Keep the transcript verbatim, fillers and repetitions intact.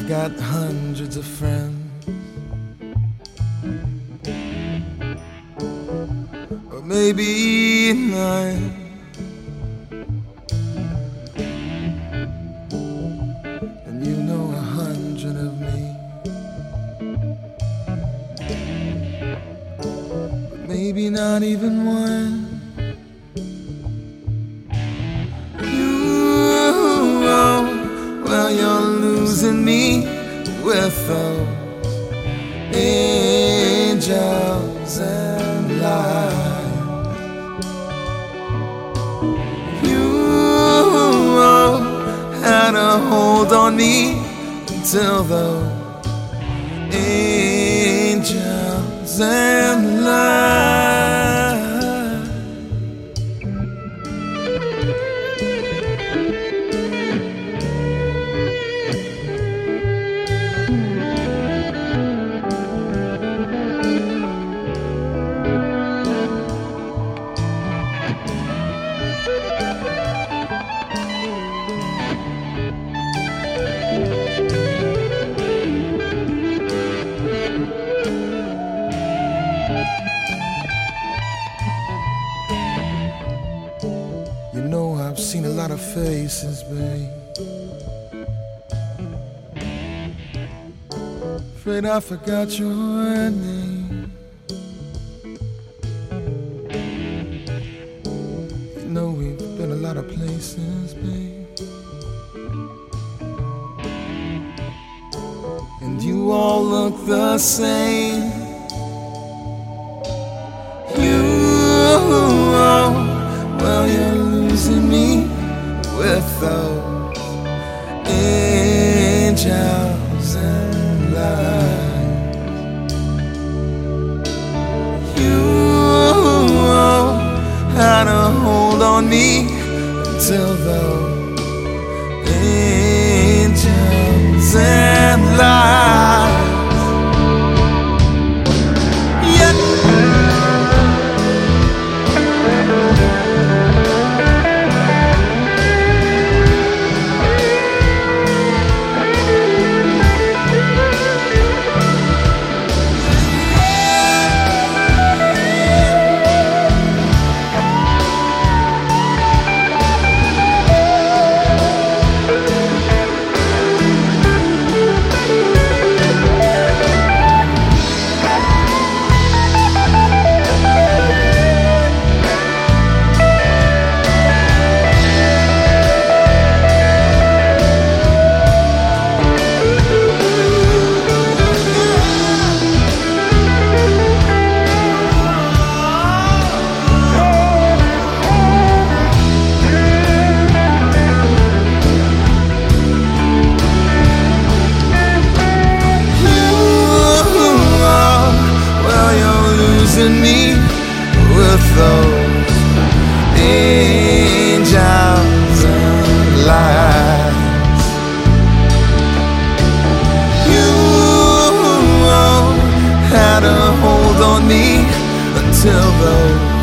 got hundreds of friends, or maybe nine. And you know a hundred of me, but maybe not even one. Well, you're losing me with those angels and lies. You had a hold on me until those angels and lies. You know I've seen a lot of faces, babe. Afraid I forgot your name. You know we've been a lot of places, babe, and you all look the same. You, well, you're losing me with those angels and lies. You had a hold on me until those angels and lies. Me with those angels and lies. You had a hold on me until those